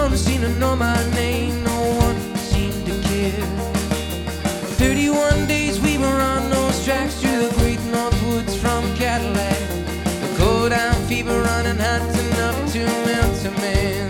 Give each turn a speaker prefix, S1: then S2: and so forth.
S1: one seemed to know my name, no one seemed to care. 31 days we were on those tracks through the great north woods from Cadillac. The cold iron fever running hot enough to melt a man.